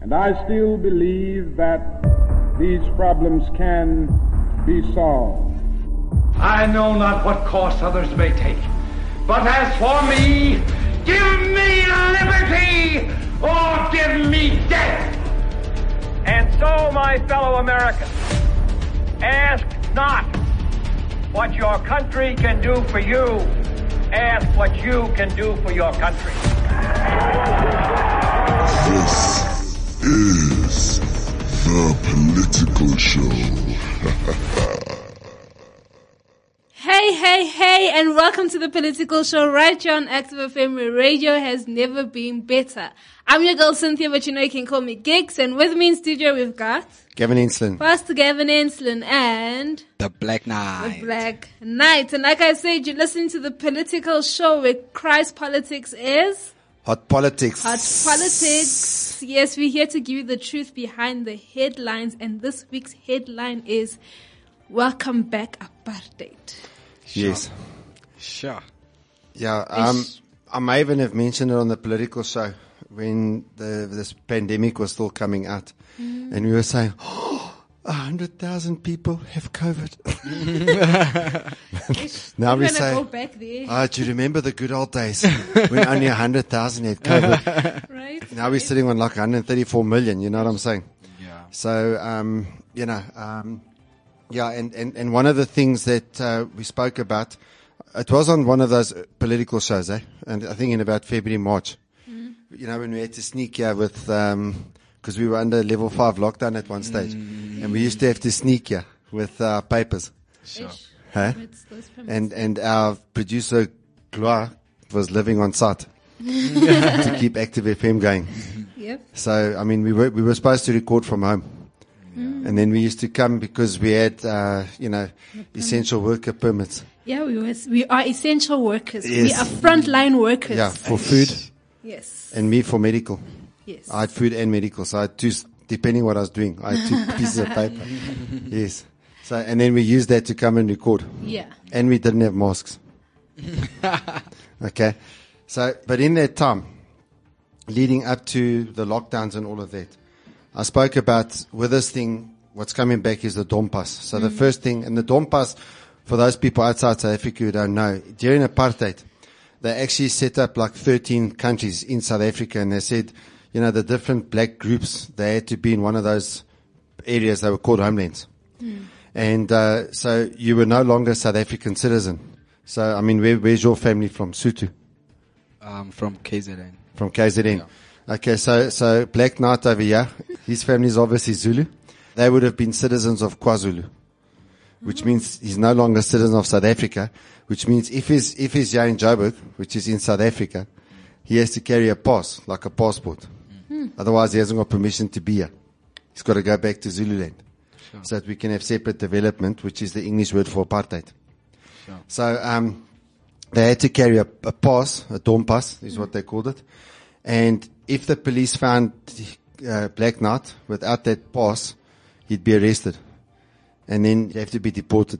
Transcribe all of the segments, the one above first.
And I still believe that these problems can be solved. I know not what course others may take, but as for me, give me liberty or give me death. And so, my fellow Americans, ask not what your country can do for you. Ask what you can do for your country. This is The Political Show. Hey, and welcome to The Political Show right here on Active FM, where radio has never been better. I'm your girl Cynthia, but you know you can call me Gigs, and with me in studio we've got Gavin Enslin. Pastor Gavin Enslin and The Black Knight. The Black Knight. And like I said, you're listening to The Political Show, where Christ politics is Hot politics. Hot politics. Yes, we're here to give you the truth behind the headlines, and this week's headline is Welcome Back Apartheid. Yes. Sure. Yeah, I may even have mentioned it on The Political Show when this pandemic was still coming out. And we were saying, 100,000 people have COVID. Now we say, go back there. do you remember the good old days when only 100,000 had COVID? Right? Now we're sitting on like 134 million, you know what I'm saying? Yeah. So, yeah, and one of the things that we spoke about, it was on one of those political shows, and I think in about February, March. You know, when we had to sneak here with, because we were under level 5 lockdown at one stage, and we used to have to sneak here with papers. Sure. Huh? And our producer, Gloire, was living on site to keep Active FM going. Yep. So, I mean, we were supposed to record from home. And then we used to come because we had, essential worker permits. Yeah, we are essential workers. Yes. We are frontline workers. Yeah, for food. Yes. And me for medical. Yes. I had food and medical, so I had two, depending what I was doing, I had 2 pieces of paper. Yes. So, and then we used that to come and record. Yeah. And we didn't have masks. Okay. So, but in that time, leading up to the lockdowns and all of that, I spoke about with this thing, what's coming back is the Dompas. So the first thing, and the Dompas, for those people outside South Africa who don't know, during apartheid, they actually set up like 13 countries in South Africa, and they said, you know, the different black groups, they had to be in one of those areas that were called homelands. And so you were no longer a South African citizen. So, I mean, where's your family from? Sutu? From KZN. From KZN. Yeah. Okay, so Black Knight over here, his family is obviously Zulu. They would have been citizens of KwaZulu, which means he's no longer a citizen of South Africa, which means if he's here in Joburg, which is in South Africa, he has to carry a pass, like a passport. Otherwise, he hasn't got permission to be here. He's got to go back to Zululand. Sure. So that we can have separate development, which is the English word for apartheid. Sure. So, they had to carry a pass, a Dom pass is what they called it. And if the police found Black Knight without that pass, he'd be arrested. And then he'd have to be deported.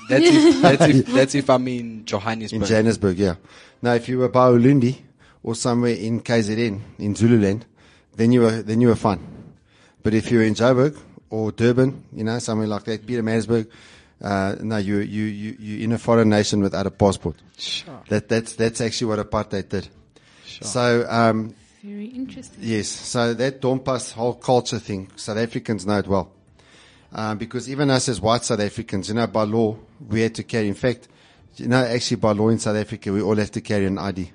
That's if I'm in Johannesburg. In Johannesburg, yeah. Now, if you were by Ulundi or somewhere in KZN, in Zululand, then you were fine. But if you were in Joburg or Durban, you know, somewhere like that, Pietermaritzburg, no, you're in a foreign nation without a passport. Sure. That's actually what apartheid did. Sure. So, Very interesting. yes, so that Dompas whole culture thing, South Africans know it well. Because even us as white South Africans, you know, by law, we had to carry, in fact, you know, actually by law in South Africa, we all have to carry an ID.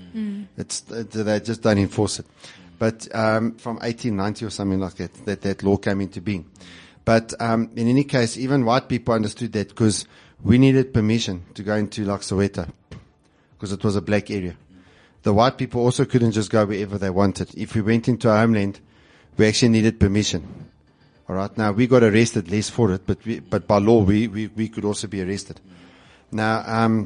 They just don't enforce it. But, from 1890 or something like that law came into being. But, in any case, even white people understood that because we needed permission to go into like Soweto, because it was a black area. The white people also couldn't just go wherever they wanted. If we went into our homeland, we actually needed permission. All right. Now we got arrested less for it, but by law we could also be arrested. Now,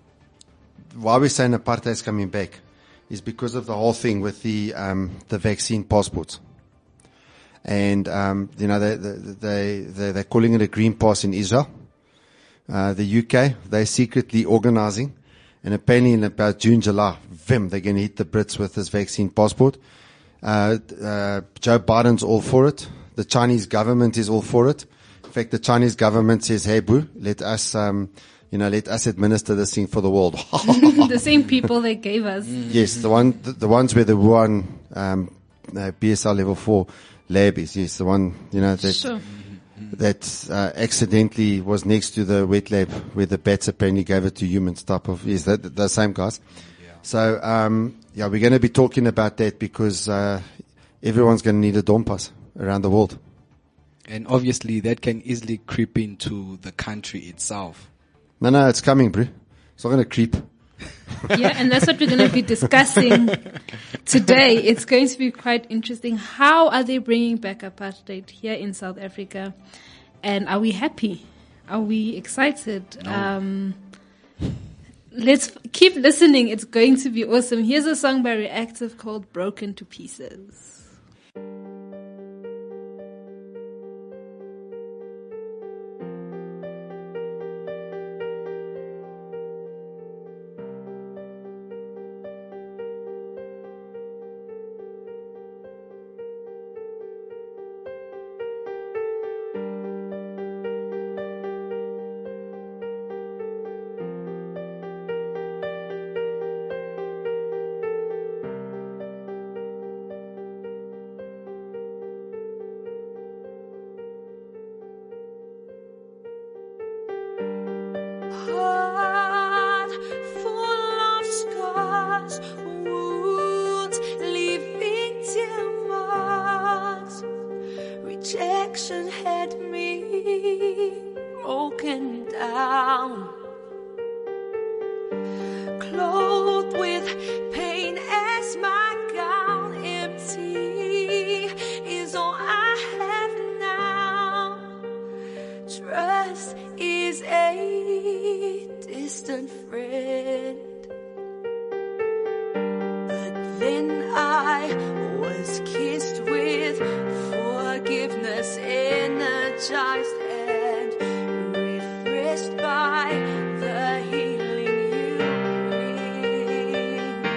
why we're saying apartheid is coming back is because of the whole thing with the vaccine passports. And, you know, they're calling it a green pass in Israel. The UK, they're secretly organizing. And apparently in about June, July, they're going to hit the Brits with this vaccine passport. Joe Biden's all for it. The Chinese government is all for it. In fact, the Chinese government says, "Hey, boo, let us administer this thing for the world." The same people they gave us. Yes, the ones where the Wuhan BSL level 4 lab is. Yes, the one Sure. that accidentally was next to the wet lab where the bats apparently gave it to humans. Type of yes, the same guys. So we're going to be talking about that because everyone's going to need a Dawn Pass around the world. And obviously that can easily creep into the country itself. No, it's coming, bro. It's not going to creep. Yeah, and that's what we're going to be discussing today. It's going to be quite interesting. How are they bringing back apartheid here in South Africa? And are we happy? Are we excited? No. Let's keep listening. It's going to be awesome. Here's a song by Reactive called Broken to Pieces. Heart full of scars, wounds leaving tear marks. Rejection had me broken down, clothed with pain as my gown. Empty is all I have now. Trust is a distant friend. But then I was kissed with forgiveness, energized and refreshed by the healing you bring.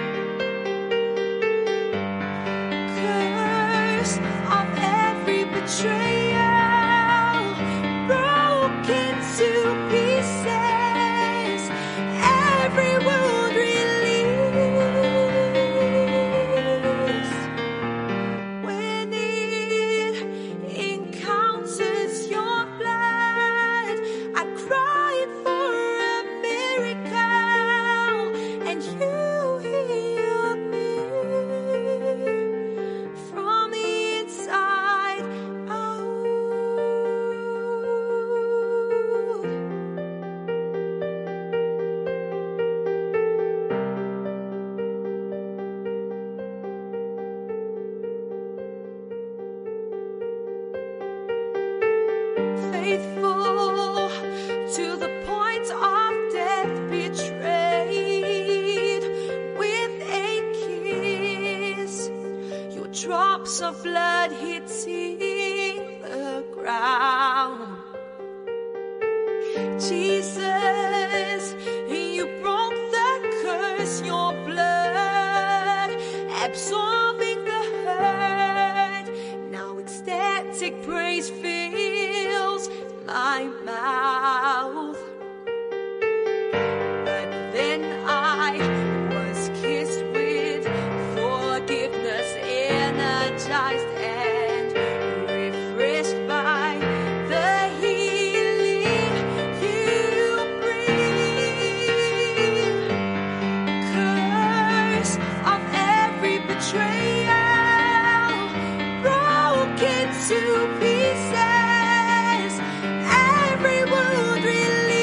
Curse of every betrayal, broken to pieces, every wound released. When it encounters your blood, I cried for a miracle, and you healed me from the inside out. Faithful to the point of death, betrayed with a kiss. Your drops of blood hitting the ground. Jesus, you broke the curse, your blood absorbing the hurt. Now ecstatic praise fills my mouth. But then I was kissed with forgiveness, energized and refreshed by the healing you bring. Curse of every betrayal, broken to pieces, every wound released.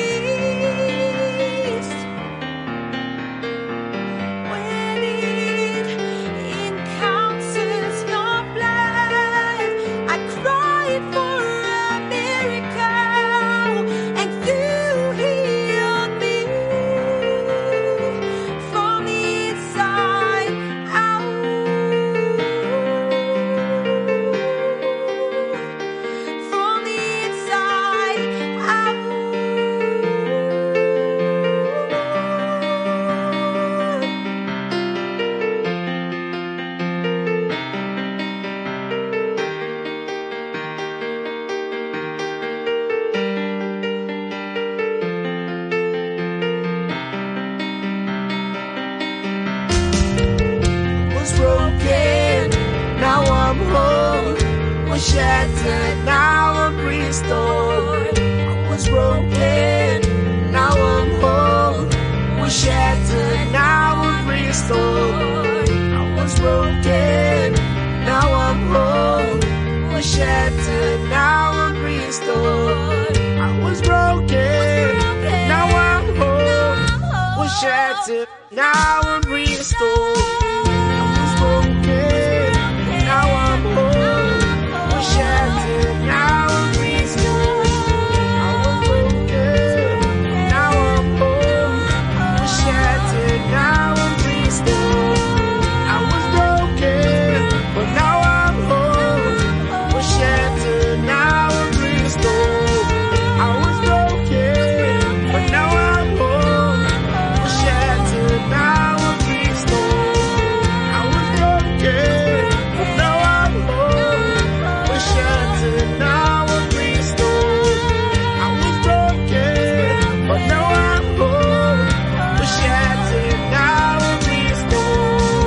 was shattered, now I'm restored. I was broken, now I'm whole. Was shattered, now I'm restored. I was broken, now I'm whole. Was shattered, now I'm restored. I was broken, now I'm whole. Was shattered, now I'm restored. I was broken, now I'm whole. Was shattered, now I'm restored. I was broken, now I'm whole. Was shattered, now I'm restored. I was broken, but now I'm whole. Was shattered, now I'm restored. I was broken, but now I'm whole. Was shattered, now I'm restored. I was broken, but now I'm whole. Was shattered, now I'm restored. I was broken, but now I'm whole. Was shattered, now I'm restored.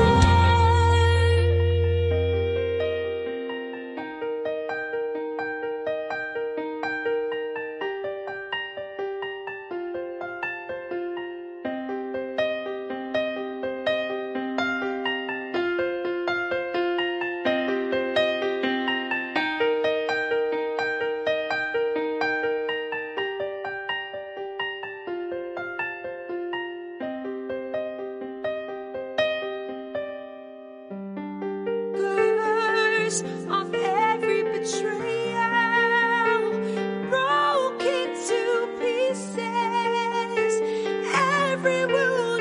Curse of every betrayal, broken to pieces, every wound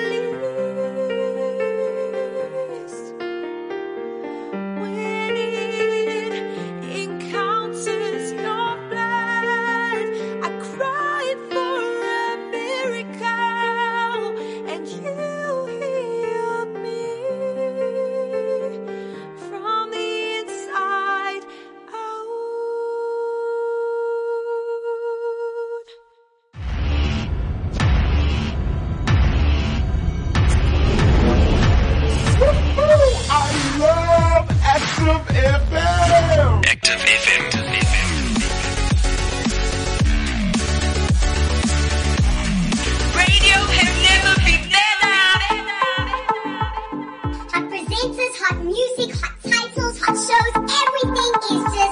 released. When it encounters your blood, I cried for a miracle, and you healed me from the inside out. I love Active FM. Active FM. Radio has never been better. Hot presenters, hot music, hot titles, hot shows, everything is just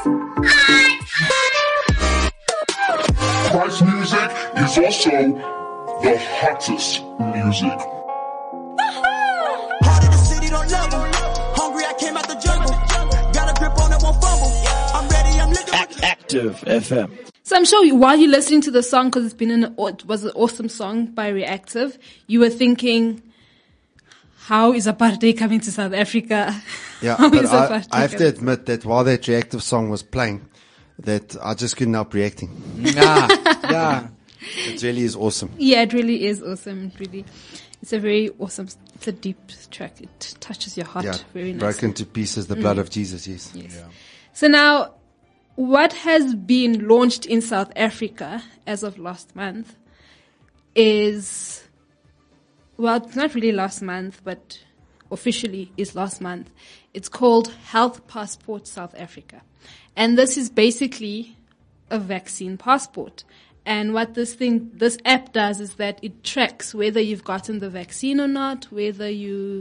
hot. Price music is also the hottest music. Heart of the city don't love 'em. Hungry, I came out the jungle. Got a grip on it, won't fumble. I'm ready, I'm looking. Active FM. So I'm sure while you're listening to the song, because it was an awesome song by Reactive, you were thinking, how is apartheid coming to South Africa? Yeah, How but is apartheid I have to coming? admit that while that Reactive song was playing, that I just couldn't help reacting. Yeah. It really is awesome. Yeah, it really is awesome. It's a very awesome, it's a deep track. It touches your heart Yeah, very nicely. broken to pieces, the blood of Jesus, yes. Yes. So now, what has been launched in South Africa as of last month is, well, it's not really last month, but officially is last month. It's called Health Passport South Africa. And this is basically a vaccine passport. And what this app does is that it tracks whether you've gotten the vaccine or not, whether you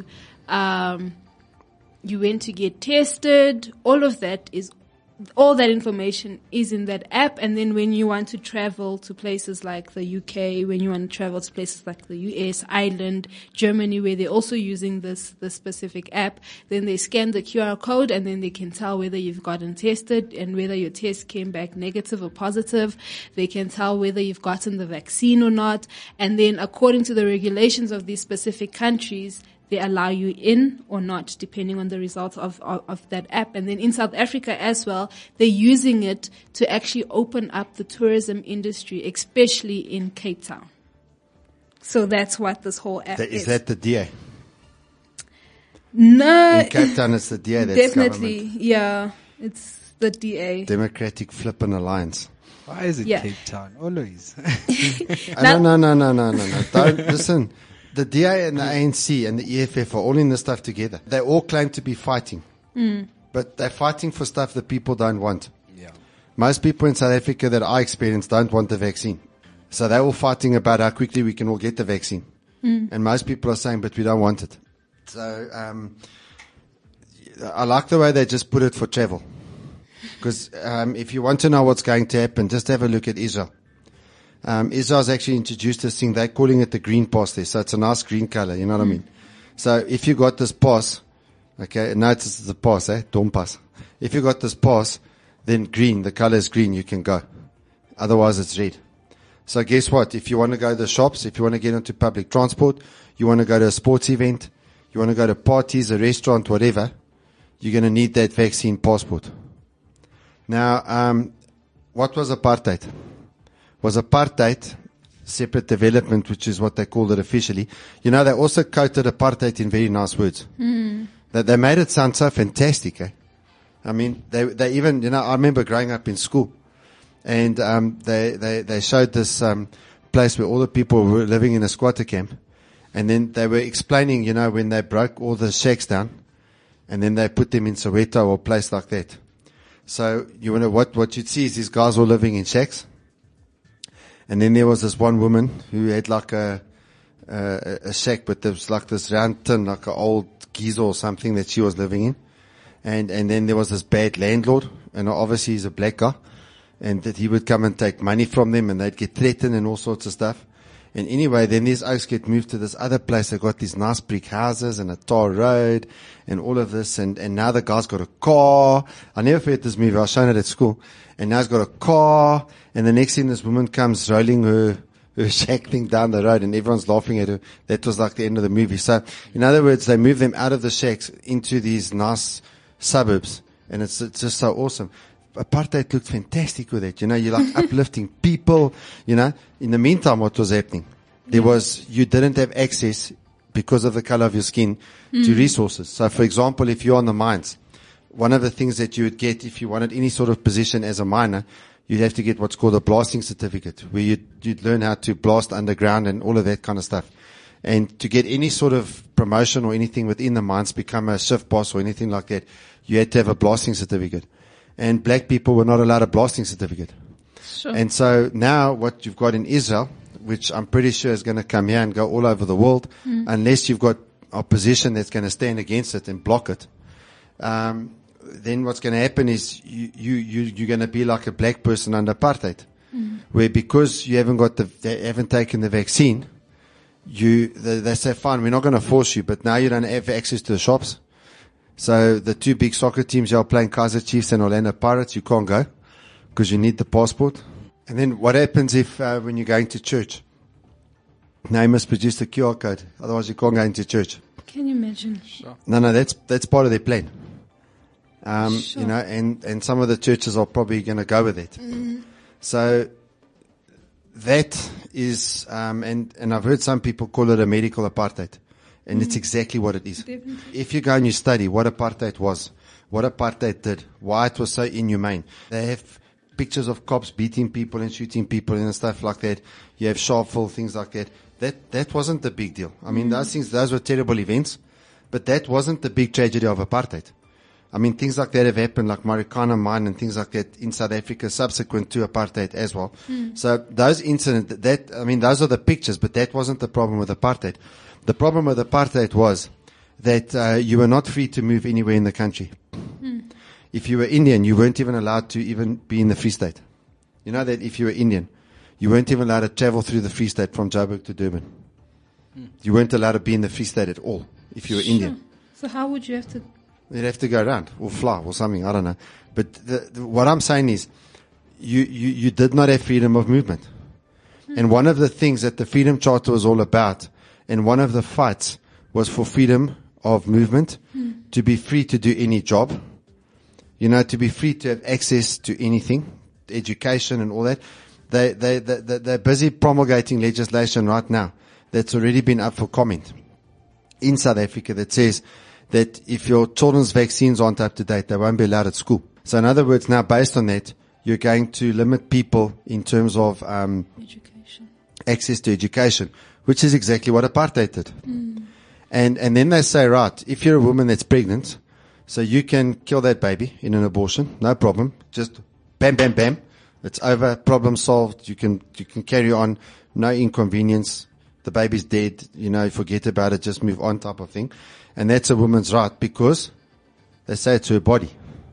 went to get tested. All that information is in that app. And then when you want to travel to places like the UK, when you want to travel to places like the US, Ireland, Germany, where they're also using this specific app, then they scan the QR code and then they can tell whether you've gotten tested and whether your test came back negative or positive. They can tell whether you've gotten the vaccine or not. And then according to the regulations of these specific countries, they allow you in or not, depending on the results of that app. And then in South Africa as well, they're using it to actually open up the tourism industry, especially in Cape Town. So that's what this whole app is. Is that the DA? No. In Cape Town, it's the DA. That's Definitely, government. Yeah. It's the DA. Democratic Flippin' Alliance. Why is it Yeah. Cape Town? Always. No. Don't listen. The DA and the ANC and the EFF are all in this stuff together. They all claim to be fighting. But but they're fighting for stuff that people don't want. Yeah. Most people in South Africa that I experience don't want the vaccine. So they're all fighting about how quickly we can all get the vaccine. And most people are saying, but we don't want it. So, I like the way they just put it for travel. Because, if you want to know what's going to happen, just have a look at Israel. Israel's actually introduced this thing, they're calling it the green pass there. So it's a nice green color, you know what I mean? So if you got this pass, okay, notice it's a pass, Don't pass. If you got this pass, then green, the color is green, you can go. Otherwise it's red. So guess what? If you want to go to the shops, if you want to get onto public transport, you want to go to a sports event, you want to go to parties, a restaurant, whatever, you're going to need that vaccine passport. Now, what was apartheid? Was apartheid separate development, which is what they called it officially. You know, they also quoted apartheid in very nice words. They made it sound so fantastic, I mean, they even, you know, I remember growing up in school, and they showed this place where all the people were living in a squatter camp, and then they were explaining, you know, when they broke all the shacks down, and then they put them in Soweto or a place like that. So you know what you'd see is these guys were living in shacks, and then there was this one woman who had like a shack, but there was like this round tin, like an old geezer or something that she was living in. And then there was this bad landlord, and obviously he's a black guy, and that he would come and take money from them, and they'd get threatened and all sorts of stuff. And anyway, then these oaks get moved to this other place. They got these nice brick houses and a tar road and all of this. And now the guy's got a car. I never forget this movie. I was shown it at school. And now he's got a car. And the next thing, this woman comes rolling her shack thing down the road, and everyone's laughing at her. That was like the end of the movie. So, in other words, they move them out of the shacks into these nice suburbs. And it's just so awesome. Apartheid looked fantastic with it. You know, you're like uplifting people, you know. In the meantime, what was happening? You didn't have access because of the color of your skin to resources. So for example, if you're on the mines, one of the things that you would get if you wanted any sort of position as a miner, you'd have to get what's called a blasting certificate, where you'd learn how to blast underground and all of that kind of stuff. And to get any sort of promotion or anything within the mines, become a shift boss or anything like that, you had to have a blasting certificate. And black people were not allowed a blasting certificate. Sure. And so now what you've got in Israel, which I'm pretty sure is going to come here and go all over the world, unless you've got opposition that's going to stand against it and block it, then what's going to happen is you're going to be like a black person under apartheid, where because you they haven't taken the vaccine, they say, fine, we're not going to force you, but now you don't have access to the shops. So the two big soccer teams, you're playing Kaizer Chiefs and Orlando Pirates, you can't go because you need the passport. And then what happens if, when you're going to church? Now you must produce the QR code, otherwise you can't go into church. Can you imagine? No, that's part of their plan. Sure. You know, and some of the churches are probably going to go with it. So that is, and I've heard some people call it a medical apartheid. And it's exactly what it is. Definitely. If you go and you study what apartheid was, what apartheid did, why it was so inhumane. They have pictures of cops beating people and shooting people and stuff like that. You have Sharpeville, things like that. That wasn't the big deal. I mean, those were terrible events, but that wasn't the big tragedy of apartheid. I mean, things like that have happened, like Marikana Mine and things like that in South Africa subsequent to apartheid as well. So those incidents, those are the pictures, but that wasn't the problem with apartheid. The problem with apartheid was that you were not free to move anywhere in the country. If you were Indian, you weren't even allowed to even be in the Free State. You know that if you were Indian, you weren't even allowed to travel through the Free State from Joburg to Durban. You weren't allowed to be in the Free State at all if you were Indian. So how would you have to? You'd have to go around or fly or something. I don't know. But what I'm saying is you did not have freedom of movement. And one of the things that the Freedom Charter was all about, and one of the fights was for freedom of movement, to be free to do any job, you know, to be free to have access to anything, education and all that. They're busy promulgating legislation right now that's already been up for comment in South Africa that says that if your children's vaccines aren't up to date, they won't be allowed at school. So in other words, now based on that, you're going to limit people in terms of Education. access to education, which is exactly what apartheid did. And then they say, right, if you're a woman that's pregnant, So you can kill that baby in an abortion, no problem. Just bam, bam, bam. It's over. Problem solved. You can carry on. No inconvenience. The baby's dead. Forget about it. Just move on, type of thing. And that's a woman's right because they say it's her body.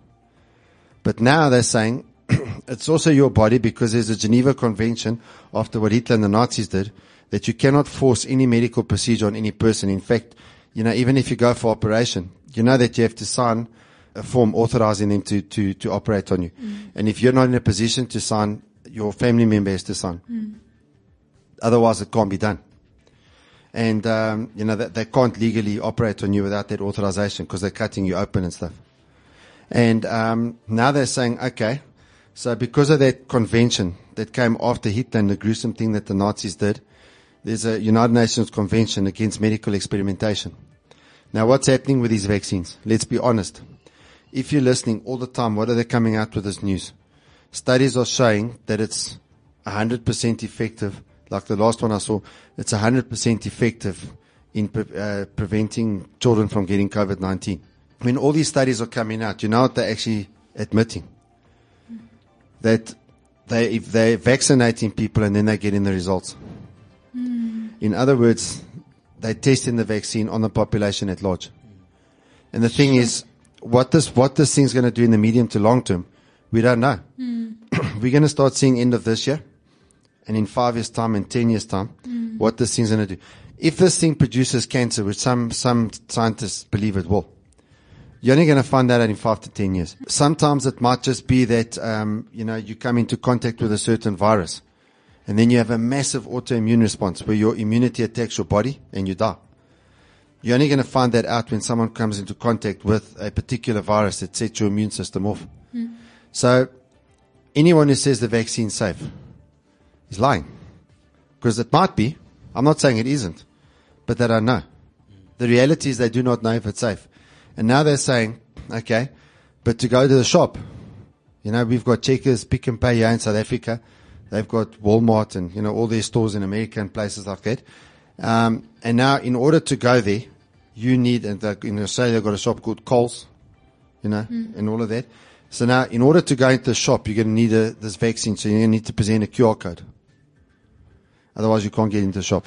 But now they're saying it's also your body because there's a Geneva Convention after what Hitler and the Nazis did that you cannot force any medical procedure on any person. In fact, even if you go for operation, that you have to sign a form authorizing them to operate on you. And if you're not in a position to sign, your family member has to sign. Otherwise it can't be done. And, they can't legally operate on you without that authorization because they're cutting you open and stuff. And, now they're saying, okay, so because of that convention that came after Hitler and the gruesome thing that the Nazis did, there's a United Nations Convention against medical experimentation. Now what's happening with these vaccines? Let's be honest. If you're listening all the time, what are they coming out with this news? Studies are showing that it's 100% effective. Like the last one I saw, it's 100% effective in preventing children from getting COVID-19. When all these studies are coming out, you know what they're actually admitting? That if they're vaccinating people and then they're getting the results. In other words, they're testing the vaccine on the population at large. And the thing is, what this thing's going to do in the medium to long term, we don't know. We're going to start seeing end of this year, and in 5 years' time and 10 years' time, what this thing's going to do. If this thing produces cancer, which some scientists believe it will, you're only going to find that out in 5 to 10 years. Sometimes it might just be that, you come into contact with a certain virus, and then you have a massive autoimmune response where your immunity attacks your body and you die. You're only going to find that out when someone comes into contact with a particular virus that sets your immune system off. So anyone who says the vaccine's safe is lying. Because it might be. I'm not saying it isn't. But they don't know. The reality is they do not know if it's safe. And now they're saying, okay, but to go to the shop, we've got Checkers, Pick and Pay here in South Africa. They've got Walmart and, all their stores in America and places like that. And now in order to go there, you need, and in Australia they've got a shop called Coles, and all of that. So now in order to go into the shop, you're going to need this vaccine. So you're going to need to present a QR code. Otherwise you can't get into the shop.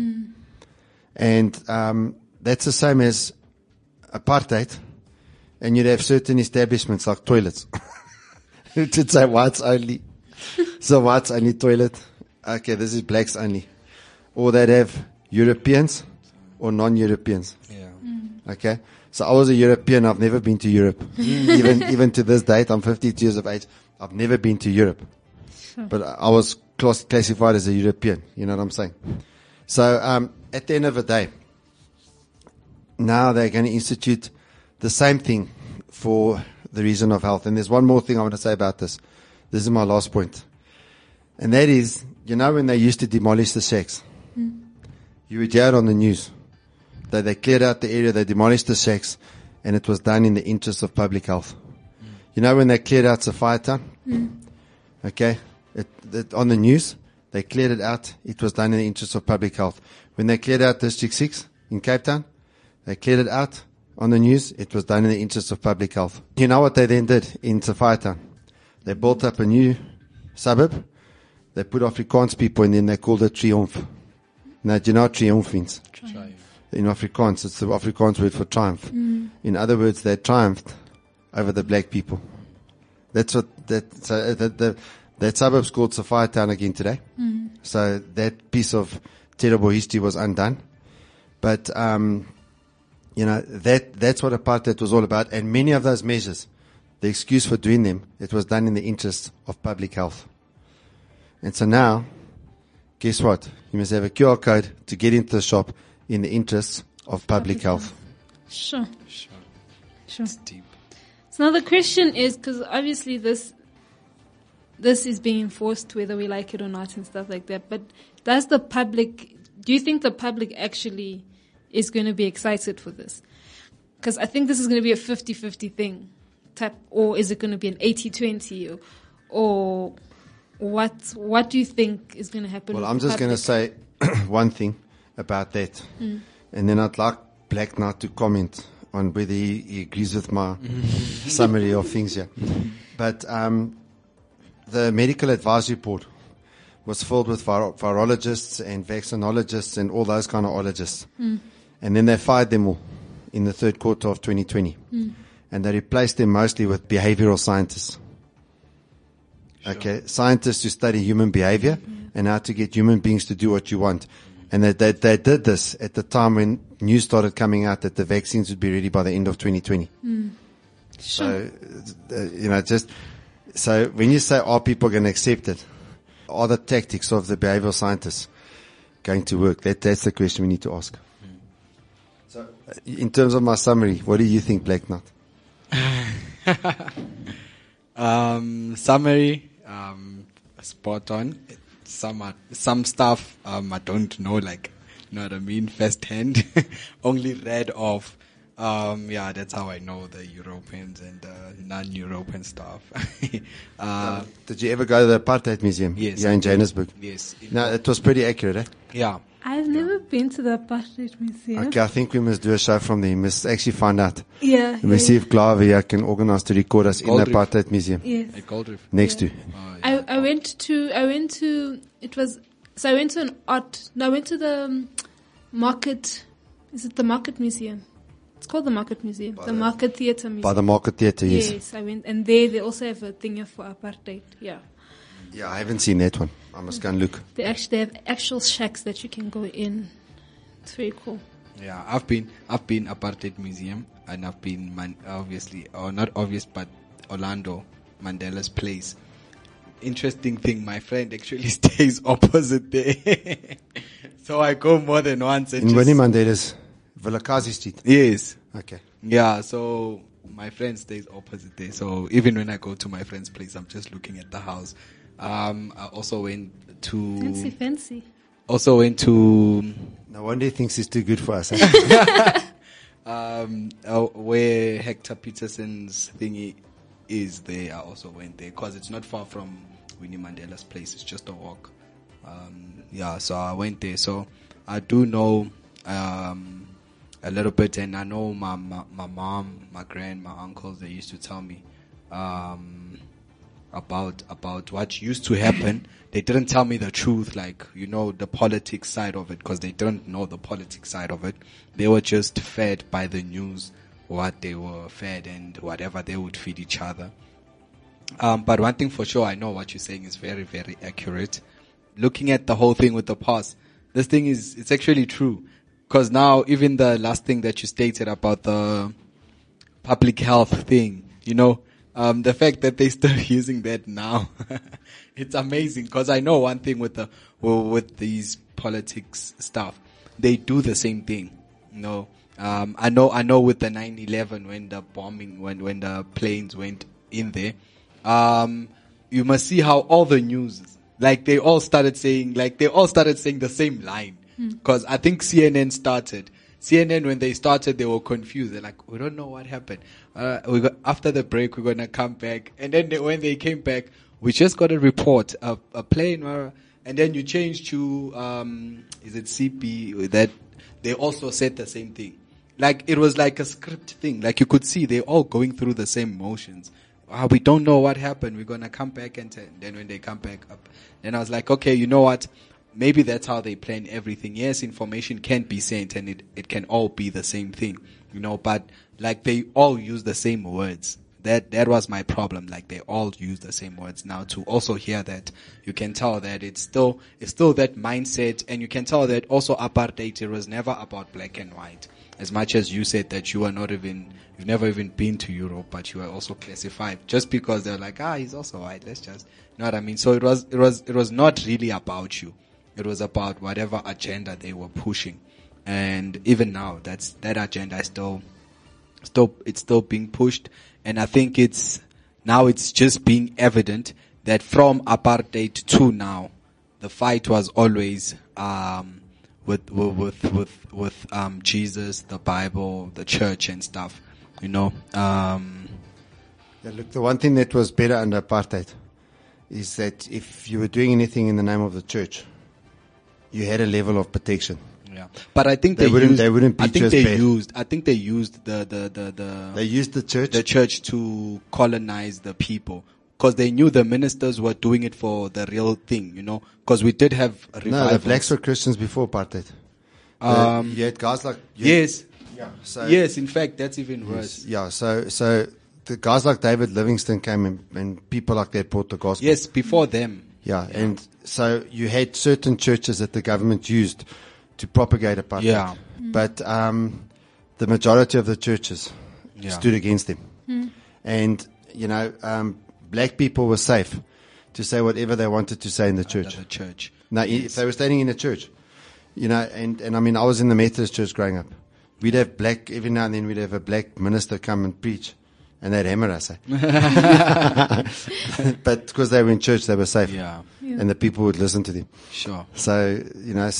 And, that's the same as apartheid. And you'd have certain establishments like toilets. It should say whites only. So whites only toilet. Okay, this is blacks only. Or they'd have Europeans or non-Europeans. Yeah. Okay. So I was a European. I've never been to Europe. Even to this date, I'm 52 years of age. I've never been to Europe. But I was classified as a European. You know what I'm saying? So, at the end of the day, now they're going to institute the same thing for the reason of health. And there's one more thing I want to say about this. This is my last point. And that is, when they used to demolish the shacks, you would hear it on the news that they cleared out the area, they demolished the shacks, and it was done in the interest of public health. When they cleared out Sophiatown, okay, on the news, they cleared it out, it was done in the interest of public health. When they cleared out District 6 in Cape Town, they cleared it out on the news, it was done in the interest of public health. You know what they then did in Sophiatown? They built up a new suburb, they put Afrikaans people in, then they called it Triumph. Now, do you know what Triumph means? Triumph. In Afrikaans, it's the Afrikaans word for triumph. In other words, they triumphed over the black people. That's what that suburb's called Sophiatown again today. So that piece of terrible history was undone. But, that's what apartheid was all about. And many of those measures, the excuse for doing them, it was done in the interest of public health. And so now, guess what? You must have a QR code to get into the shop in the interests of public health. Sure. It's deep. So now the question is, because obviously this is being enforced whether we like it or not and stuff like that, but do you think the public actually is going to be excited for this? Because I think this is going to be a 50-50 thing, or is it going to be an 80-20 or what do you think is going to happen? Well, I'm just going to say one thing about that. And then I'd like Black Knight to comment on whether he agrees with my summary of things here. But the medical advisory board was filled with virologists and vaccinologists and all those kind of ologists. And then they fired them all in the third quarter of 2020. And they replaced them mostly with behavioral scientists. Sure. Okay, scientists who study human behavior and how to get human beings to do what you want. And they did this at the time when news started coming out that the vaccines would be ready by the end of 2020. Sure. So, so when you say, are people going to accept it? Are the tactics of the behavioral scientists going to work? That's the question we need to ask. So, in terms of my summary, what do you think, Black Knot? Summary, spot on. Some stuff, I don't know, like, you know what I mean, firsthand. Only read of, that's how I know the Europeans and non-European stuff. Did you ever go to the Apartheid Museum? Yes. Yeah, in Johannesburg. Yes. No, it was pretty accurate, eh? Yeah. I've never been to the Apartheid Museum. Okay, I think we must do a show from there. We must actually find out. Yeah. We must see if Glava here can organize to record us in the Apartheid Museum. Yes. At Goldreef. Next to. I went to the Market, is it the Market Museum? It's called the Market Museum. The Market Theatre Museum. By the Market Theatre, yes. Yes, I went, and they also have a thing for apartheid, yeah. Yeah, I haven't seen that one. I must go and look. They have actual shacks that you can go in. It's very cool. Yeah, I've been Apartheid Museum, and I've been not obvious, but Orlando, Mandela's place. Interesting thing, my friend actually stays opposite there. So I go more than once. In Winnie Mandela's Vilakazi Street? Yes. Okay. Yeah, so my friend stays opposite there. So even when I go to my friend's place, I'm just looking at the house. I also went to... Fancy. Also went to... No wonder he thinks it's too good for us. Eh? Where Hector Peterson's thingy is there, I also went there because it's not far from Winnie Mandela's place. It's just a walk. So I went there. So I do know a little bit, and I know my mom, my grand, my uncles, they used to tell me about what used to happen. They didn't tell me the truth, like, you know, the politics side of it, because they didn't know the politics side of it. They were just fed by the news what they were fed and whatever they would feed each other. But one thing for sure, I know what you're saying is very, very accurate. Looking at the whole thing with the past, this thing it's actually true. Because now, even the last thing that you stated about the public health thing, you know, the fact that they're still using that now, it's amazing. Because I know one thing with these politics stuff, they do the same thing. You know, I know with the 9/11 when the bombing, when the planes went in there, you must see how all the news, like they all started saying the same line. Because I think CNN started. CNN, when they started, they were confused. They're like, we don't know what happened. After the break, we're going to come back. And then when they came back, we just got a report, a plane. And then you change to, is it CP? That they also said the same thing. Like, it was like a script thing. Like, you could see they're all going through the same motions. We don't know what happened. We're going to come back. And then when they come back up, then I was like, okay, you know what? Maybe that's how they plan everything. Yes, information can be sent and it can all be the same thing, you know, but like they all use the same words. That was my problem. Like they all use the same words. Now to also hear that, you can tell that it's still that mindset, and you can tell that also apartheid, it was never about black and white. As much as you said that you've never even been to Europe, but you are also classified just because they're like, he's also white. Let's just, you know what I mean? So it was not really about you. It was about whatever agenda they were pushing. And even now, that agenda is still being pushed. And I think it's just being evident that from apartheid to now, the fight was always, with Jesus, the Bible, the church and stuff, you know. Look, the one thing that was better under apartheid is that if you were doing anything in the name of the church, you had a level of protection. Yeah, but I think They wouldn't I beat you think as they bad. used They used the church. the church to colonize the people because they knew the ministers were doing it for the real thing, you know. Because we did have No, revivals. the blacks were Christians before apartheid. You had guys like Yes, So, yes. In fact, that's even worse. Yeah. So the guys like David Livingstone came and people like that brought the gospel. Yes, before them. Yeah, and so you had certain churches that the government used to propagate apartheid. Yeah. But the majority of the churches stood against them. And, you know, black people were safe to say whatever they wanted to say in the church. The church. Now, if they were standing in a church, you know, and I mean, I was in the Methodist church growing up. We'd have every now and then we'd have a black minister come and preach. And they'd hammer us. But because they were in church, they were safe. Yeah. And the people would listen to them. Sure. So, you know,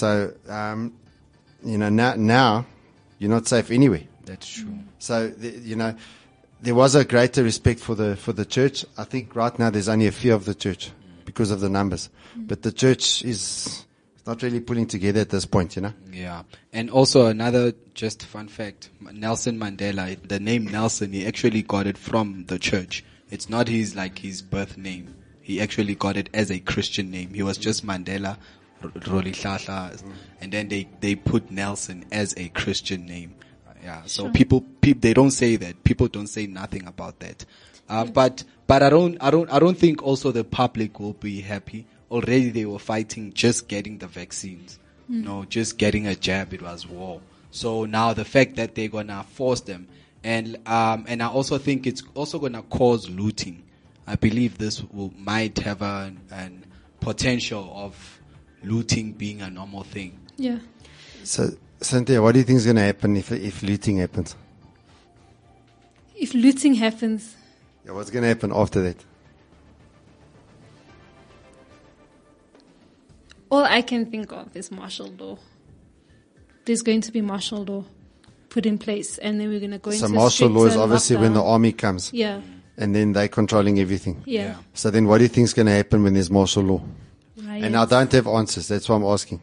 now you're not safe anywhere. That's true. So, you know, there was a greater respect for the church. I think right now there's only a fear of the church because of the numbers. But the church is not really pulling together at this point, you know. Yeah. And also another just fun fact, Nelson Mandela, the name Nelson, he actually got it from the church. It's not his birth name. He actually got it as a Christian name. He was just Mandela, Rolihlahla, and then they put Nelson as a Christian name. Yeah. So people, they don't say that. People don't say nothing about that. But I don't think also the public will be happy. Already they were fighting just getting the vaccines. No, just getting a jab, it was war. So now the fact that they're gonna force them, and I also think it's also gonna cause looting. I believe this might have an potential of looting being a normal thing. Yeah. So, Cynthia, what do you think is going to happen if looting happens? If looting happens, Yeah, what's going to happen after that? all I can think of is martial law. There's going to be martial law put in place, and then we're going to go into So martial law is stricter obviously when the lockdown. army comes. Yeah. And then they're controlling everything. Yeah. So then what do you think is going to happen when there's martial law? Riots. And I don't have answers. That's why I'm asking.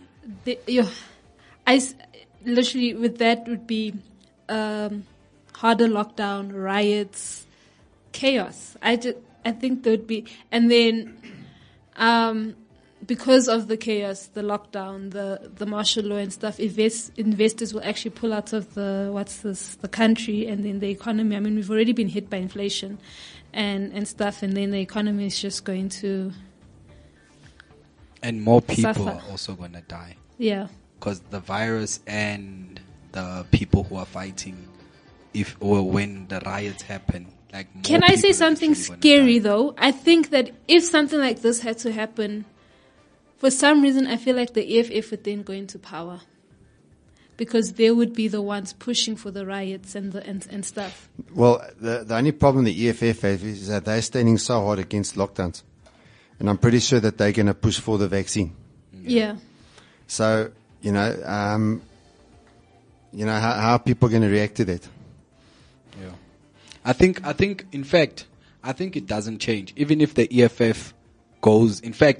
Literally with that would be harder lockdown, riots, chaos. I think there would be, and then because of the chaos, the lockdown, the martial law and stuff, investors will actually pull out of the country, and then the economy. I mean, we've already been hit by inflation and stuff, and then the economy is just going to. And more people suffer. are also going to die. Yeah. Because the virus and the people who are fighting, when the riots happen, like more Can I say people are something actually gonna scary die. though? I think that if something like this had to happen, for some reason I feel like the EFF would then go into power. Because they would be the ones pushing for the riots and stuff. Well, the only problem the EFF has is that they're standing so hard against lockdowns. And I'm pretty sure that they're going to push for the vaccine. Yeah. So, how are people going to react to that? Yeah. I think, in fact, it doesn't change. Even if the EFF goes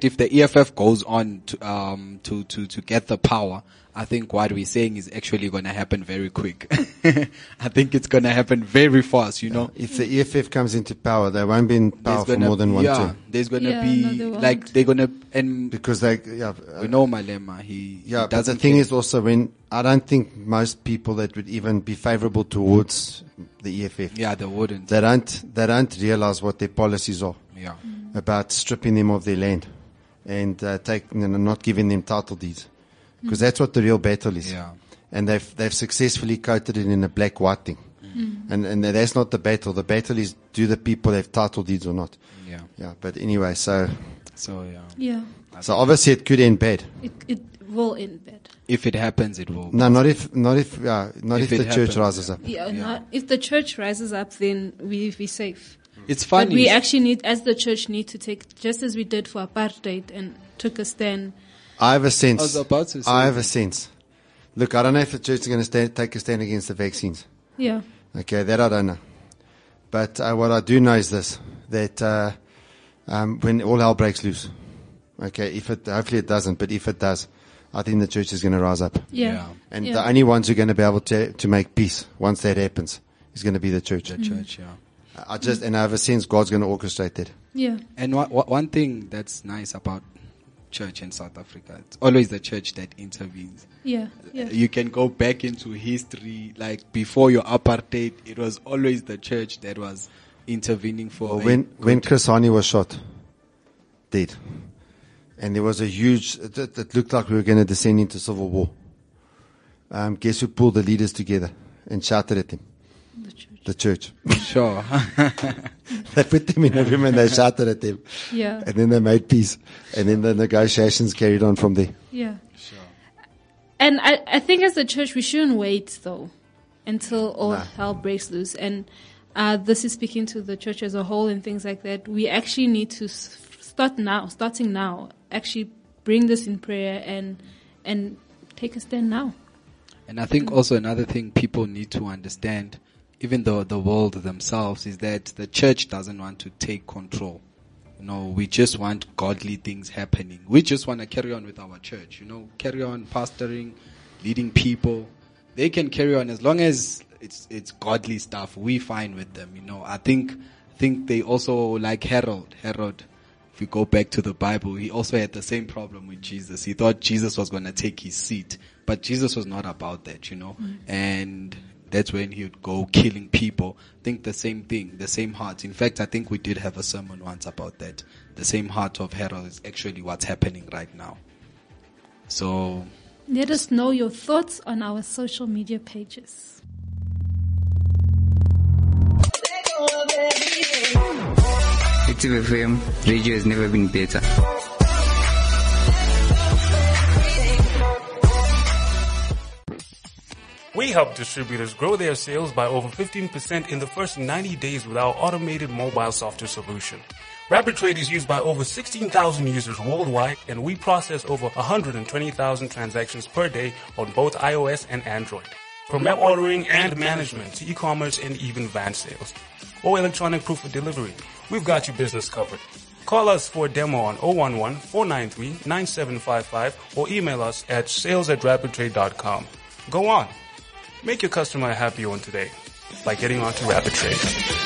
on to get the power, I think what we're saying is actually going to happen very quick. I think it's going to happen very fast, you know. If the EFF comes into power, they won't be in power for more than one term. There's going to they won't. they're going to, and Because we know Malema, he but the doesn't thing care. is also I don't think most people that would even be favorable towards the EFF, Yeah, they wouldn't. they don't realize what their policies are Yeah. about stripping them of their land and not giving them title deeds. Because that's what the real battle is. Yeah. And they've successfully coated it in a black-white thing. And that's not the battle. The battle is, do the people have title deeds or not? Yeah. Yeah, but anyway, so So, Yeah. obviously it could end bad. It will end bad. if it happens, it will. No, not if the it church happens, rises up. Yeah. Not, if the church rises up, then we're safe. It's But funny. we actually as the church need to take, just as we did for apartheid and took a stand. I have a sense. I was about to say I have a sense. Look, I don't know if the church is going to take a stand against the vaccines. Yeah. Okay, that I don't know. But what I do know is this, that when all hell breaks loose, okay, hopefully it doesn't, but if it does, I think the church is going to rise up. Yeah. And the only ones who are going to be able to make peace once that happens is going to be the church. The church, yeah. And I have a sense God's going to orchestrate that. Yeah. And one thing that's nice about church in South Africa, it's always the church that intervenes. Yeah. Yeah. You can go back into history, like before your apartheid, it was always the church that was intervening for. When Chris Hani was shot, dead, and there was a huge, it looked like we were going to descend into civil war. Guess who pulled the leaders together and shouted at them? The church. Sure. They put them in a room and they shouted at them. Yeah. And then they made peace. And then the negotiations carried on from there. Yeah. Sure. And I think as a church, we shouldn't wait, though, until all hell breaks loose. And this is speaking to the church as a whole and things like that. We actually need to starting now, actually bring this in prayer and take a stand now. And I think also another thing people need to understand, even though the world themselves, is that the church doesn't want to take control. We just want godly things happening. We just want to carry on with our church, carry on pastoring, leading people. They can carry on as long as it's godly stuff. We fine with them, I think they also like Herod. If we go back to the Bible, he also had the same problem with Jesus. He thought Jesus was going to take his seat, but Jesus was not about that, and that's when he would go killing people. I think the same thing, the same heart. In fact, I think we did have a sermon once about that. The same heart of Herod is actually what's happening right now. So let us know your thoughts on our social media pages. Active FM radio has never been better. We help distributors grow their sales by over 15% in the first 90 days with our automated mobile software solution. RapidTrade is used by over 16,000 users worldwide, and we process over 120,000 transactions per day on both iOS and Android. From web ordering and management to e-commerce and even van sales or electronic proof of delivery, we've got your business covered. Call us for a demo on 011-493-9755 or email us at sales@rapidtrade.com. Go on. Make your customer a happy one today by getting onto RapidTrade.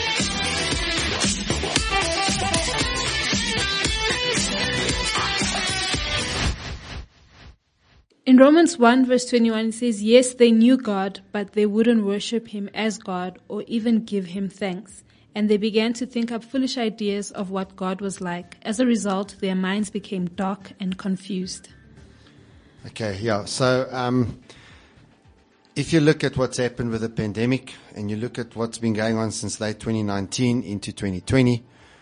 In Romans 1 verse 21 it says, yes, they knew God, but they wouldn't worship him as God or even give him thanks. And they began to think up foolish ideas of what God was like. As a result, their minds became dark and confused. Okay, yeah. So, if you look at what's happened with the pandemic and you look at what's been going on since late 2019 into 2020,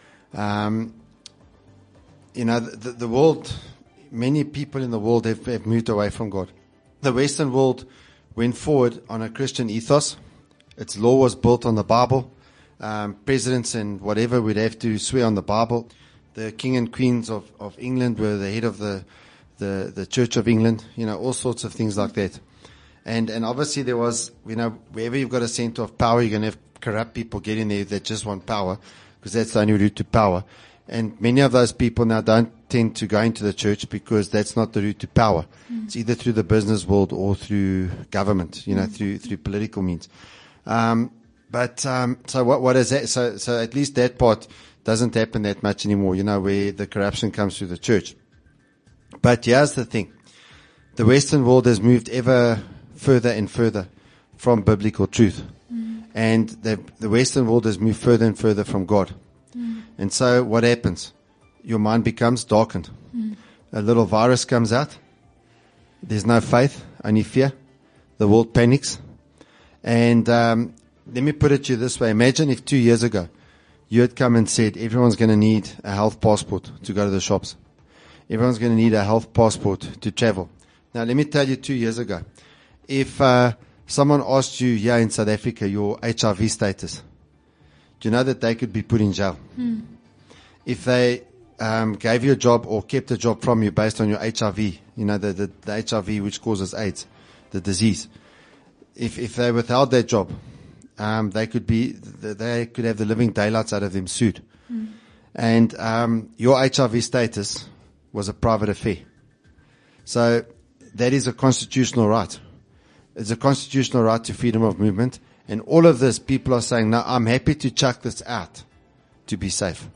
the world, many people in the world have moved away from God. The Western world went forward on a Christian ethos. Its law was built on the Bible. Presidents and whatever would have to swear on the Bible. The king and queens of England were the head of the Church of England, all sorts of things like that. And obviously there was, wherever you've got a center of power, you're going to have corrupt people get in there that just want power, because that's the only route to power. And many of those people now don't tend to go into the church because that's not the route to power. It's either through the business world or through government, through political means. So what is that? So at least that part doesn't happen that much anymore, where the corruption comes through the church. But here's the thing. The Western world has moved ever further and further from biblical truth. And the Western world has moved further and further from God. And so what happens? Your mind becomes darkened. A little virus comes out. There's no faith, only fear. The world panics. And let me put it to you this way. Imagine if 2 years ago you had come and said everyone's going to need a health passport to go to the shops. Everyone's going to need a health passport to travel. Now, let me tell you 2 years ago, if someone asked you here in South Africa your HIV status, do you know that they could be put in jail? If they gave you a job or kept a job from you based on your HIV, the HIV which causes AIDS, the disease, if they withheld that job, they could have the living daylights out of them sued. And your HIV status was a private affair. So that is a constitutional right. It's a constitutional right to freedom of movement. And all of this, people are saying, no, I'm happy to chuck this out to be safe.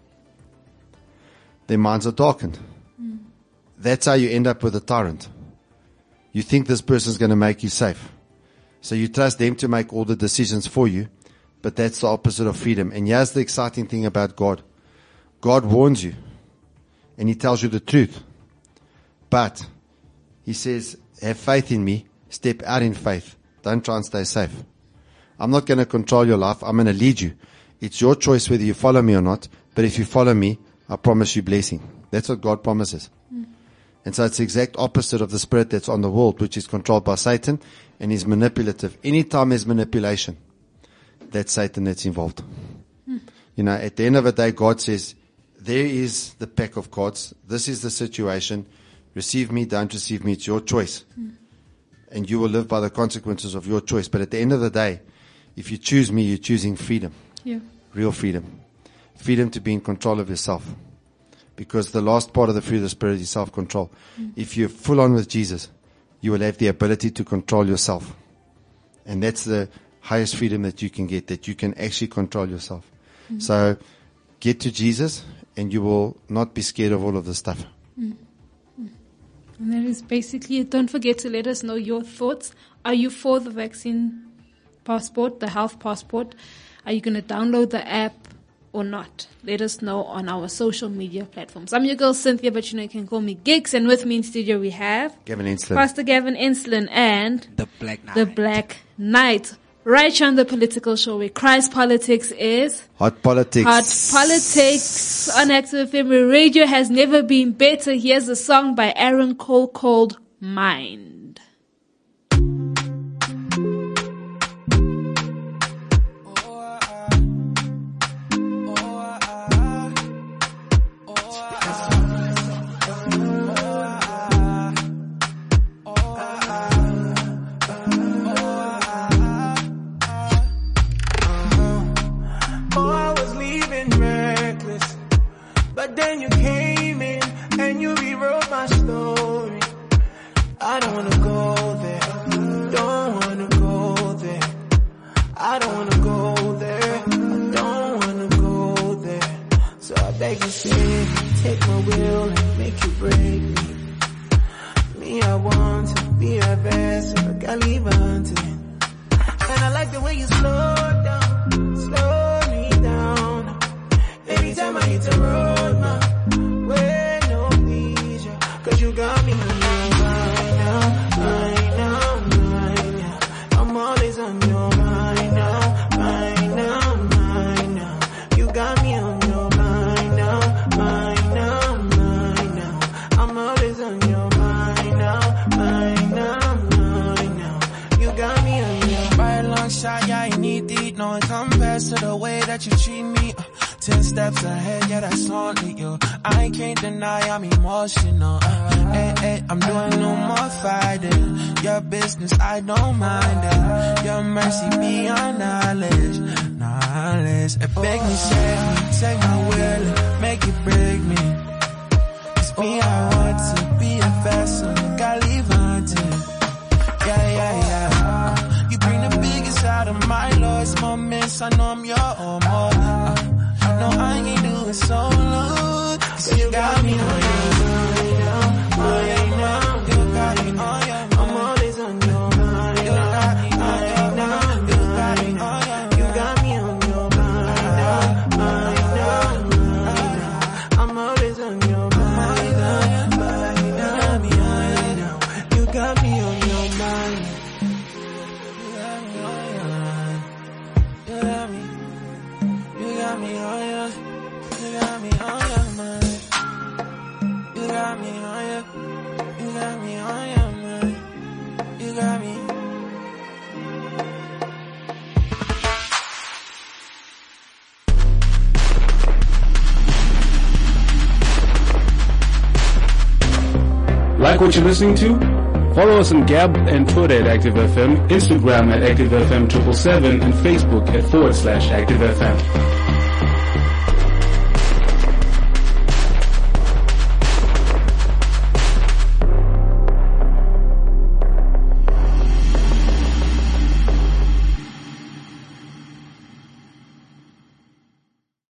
Their minds are darkened. That's how you end up with a tyrant. You think this person's going to make you safe. So you trust them to make all the decisions for you, but that's the opposite of freedom. And here's the exciting thing about God. God warns you, and He tells you the truth. But He says, have faith in me, step out in faith. Don't try and stay safe. I'm not going to control your life. I'm going to lead you. It's your choice whether you follow me or not. But if you follow me, I promise you blessing. That's what God promises. And so it's the exact opposite of the spirit that's on the world, which is controlled by Satan and is manipulative. Anytime there's manipulation, that's Satan that's involved. You know, at the end of the day, God says, there is the pack of cards. This is the situation. Receive me, don't receive me. It's your choice. And you will live by the consequences of your choice. But at the end of the day, if you choose me, you're choosing freedom. Yeah. Real freedom. Freedom to be in control of yourself. Because the last part of the fruit of the Spirit is self-control. If you're full on with Jesus, you will have the ability to control yourself. And that's the highest freedom that you can get, that you can actually control yourself. So get to Jesus and you will not be scared of all of this stuff. And that is basically it. Don't forget to let us know your thoughts. Are you for the vaccine passport, the health passport? Are you going to download the app or not? Let us know on our social media platforms. I'm your girl Cynthia, but you know you can call me Gigs. And with me in studio we have Gavin Ensslin. Pastor Gavin Ensslin and The Black Knight. The Black Knight. Right here on the Political Show where Christ Politics is Hot Politics. Hot Politics on Active FM, where radio has never been better. Here's a song by Aaron Cole called Mind. But then you came in and you rewrote my story. I don't wanna go there. Don't wanna go there. I don't wanna go there. I don't wanna go there. So I beg you, say, take my will and make you break me. Me, I want to be a vessel, like I leave until. And I like the way you slow me down. Every time I hit the road, man, where no leisure. Cause you got me on your mind now, mind now, mind now. I'm always on your mind now, mind now, mind now. You got me on your mind now, mind now, mind now. I'm always on your mind now, mind now, mind now. You got me on your right long shot, yeah, I need it. No one compares to the way that you treat me. 10 steps ahead, yeah, that's only you. I can't deny I'm emotional. I'm doing no more fighting. Your business, I don't mind it. Your mercy beyond knowledge. It beg me, save me, take my will and make it break me. It's me, I want to be a vessel, gotta leave until. Yeah. You bring the biggest out of my lowest moments. I know I'm your own. No, I ain't doing so long. So you got me on your mind now, mind now. You got me on your mind. I'm always on your mind now, mind now. You got me on your mind. You got me on your mind now, mind now, mind now. I'm always on your mind now, mind now, mind now. You got me on your mind. You got me on your mind. You got me. You got me on your, you got me on your mind. You got me on your, you got me on your mind. You got me. Like what you're listening to? Follow us on Gab and Twitter at ActiveFM, Instagram at ActiveFM777, and Facebook at /ActiveFM.